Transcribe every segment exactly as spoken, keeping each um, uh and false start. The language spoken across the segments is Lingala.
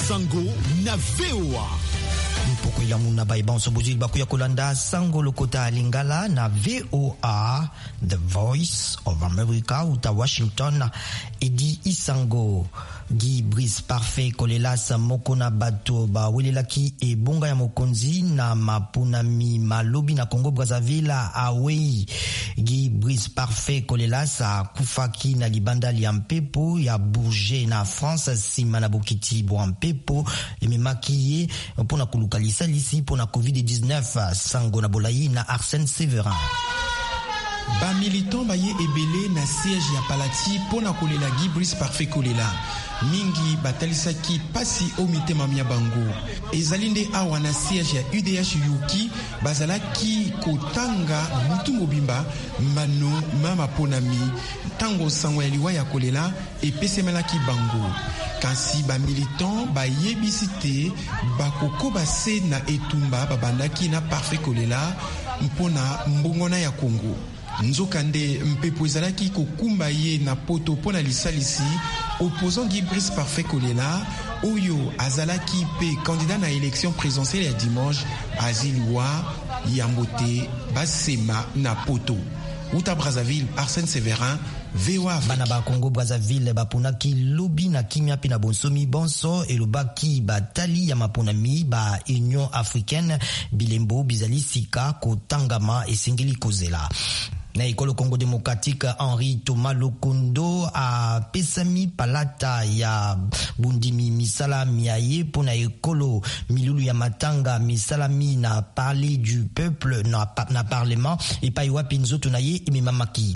Sango na V O A. Mpoko ila muna baiban sobujil bakuya kolanda Sango Lokota Lingala na V O A, The Voice of America uta Washington. Edi Isango Guy Brice Parfait kolela sa moko na bato ba welelaki e bonga ya mokonzi na mapunami malobi na Congo Brazzaville awei. Guy Brice Parfait kolela sa kufaki na libanda ya mpepo ya Bourget na France sima na bokiti bo mpepo ememakiye mpona kulukalisa lisi mpona covid dix-neuf. Sango na Bolayi na Arsène Séverin. Ba militant baye ebele na siège ya Palati pona kolela Guy Brice Parfait kolela mingi batalisaki pasi o mitema mia bango ezalinde awa na siège ya U D H Yuki bazalaki kotanga mutu mobimba mano mama ponami tango sango ya liwa ya kolela epesemelaki bango kasi ba militant ba yebisite bakoko base na etumba babandaki na Parfait kolela mpona mbongona ya Kongo. Nzokande mpepo ezalaki kokumba ye na poto pona lisalisi opposant Guy Brice Parfait kolela oyo azalaki pe candidat na élection présidentielle ya dimanche aziliwa yambote basema na poto. Uta Brazzaville, Arsène Séverin, V O A. Bana ba Congo Brazzaville bapunaki lobi na kimia pe na bonsomi bonso elobaki batali ya mapunami ba Union Africaine bilembo bizali sika kotangama esengeli kozela. Na ekolo Congo Démocratique, Henri Thomas Lokondo a pesami palata ya bundimi misala miaye pona ekolo milulu ya matanga misala mi na parler du peuple na, na parlement et pa iwa pinzoto na ye imemamaki.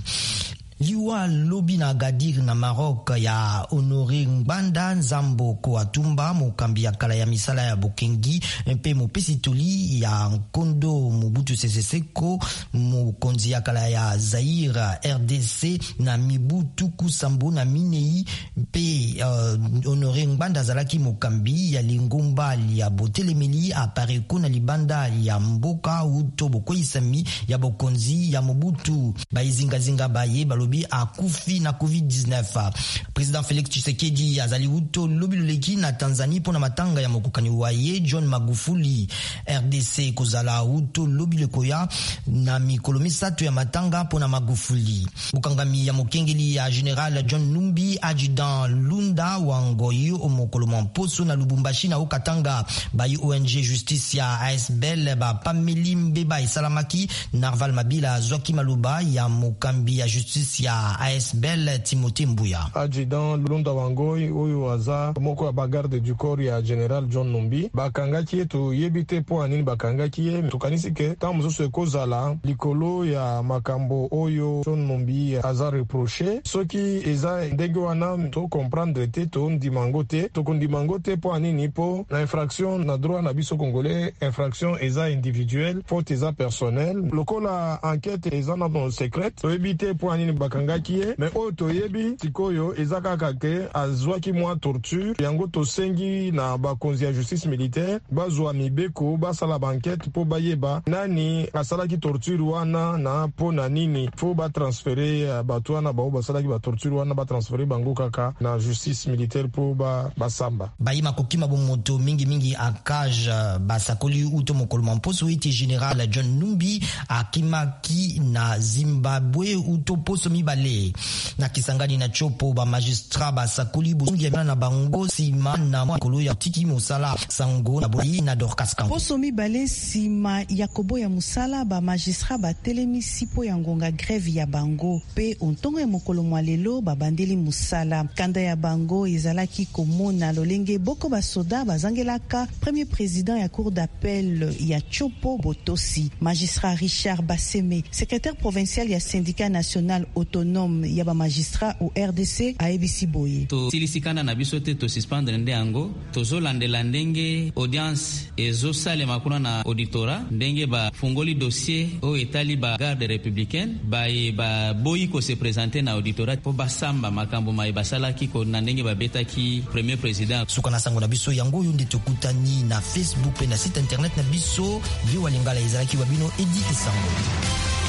Liwa lobi na Agadir na Maroc ya Honoré Ngbanda Nzambo Koatumba mokambi ya kala ya misala ya Bokengi mpe mopesi toli ya Nkondo Mobutu Sese Seko mokonzi ya kala ya Zaire R D C na Mibutu Kusambo na Minei mpe uh, Honoré Ngbanda zalaki mokambi ya lingomba ya Botelemeli apareko na libanda ya Mboka uto bokoisami ya bokonzi ya Mobutu baizingazinga baye balobi akufi na covid dix-neuf. Président Félix Tshisekedi azali uto lobi loleki na Tanzanie pona matanga ya mokokani waye John Magufuli. R D C kozala uto lobi lekoya na mikolo misato ya matanga pona Magufuli. Bukangami ya mokengeli ya General John Numbi adjudant Lunda Wangoyi omokolo mamposo na Lubumbashi na Okatanga bayi O N G Justice ya A S B L ba Pameli Mbeba Isalamaki Narval Mabila Zwaki Maluba ya mokambi ya Justice ya A S B L Timothée Mbuya. Adjudant Lunda Wangoyi oyo aza moko ya bagarde du corps ya General John Numbi bakangaki eto yebite po anini bakangaki ye tukanisi ke ta mosusu ekozala likolo ya makambo oyo John Numbi aza reproché soki eza ndenge wana to comprendre te to ndimango te to kondimango te po anini po na infraction na droit na biso congolais infraction eza individuelle faute eza personnelle lokola enquête eza na don secret to yebite po anini bakangaki ye mais oyo toyebi sikoyo eza kaka ke azwaki mwa torture yango tosengi na bakonzi ya justice militaire bazwa mibeko basala banquête po bayeba nani asalaki torture wana na po na nini fo batransfere bato wana bao basalaki batorture wana batransfere bango kaka na justice militaire po ba basamba bayima kokima bomoto mingi mingi akaj basakoli uto mokolo mamposo iti General John Numbi akimaki na Zimbabwe uto poso mibale na Kisangani na Chopo ba magistrat basakoli bongi na bango sima na mokolo ya tiki musala sango na boyi na Dorcas Kampo poso mibale sima yakobo ya musala ba magistrat ba telemisi po ya ngonga grève ya bango pe ontongo ya mokolo mwalelo babandeli musala kanda ya bango ezalaki komona lolenge boko basoda bazangelaka premier président ya cour d'appel ya Chopo Botosi. Magistrat Richard Basseme, secrétaire provincial ya syndicat national autonome ya ba magistrat au R D C a A B C Boye. To silisikana na biso te to suspendre nde yango tozo landela ndenge audience ezo sale makuna na auditora ndenge ba fungoli dossier o etali ba garde républicaine ba e ba boyi ko se présenter na auditora po basamba makambo mai basalaki ko na ndenge ba betaki premier président. Sukana sango na biso yango yundi tokutani na Facebook pe na site internet na biso vi walingala ezalaki wabino Edi Isango.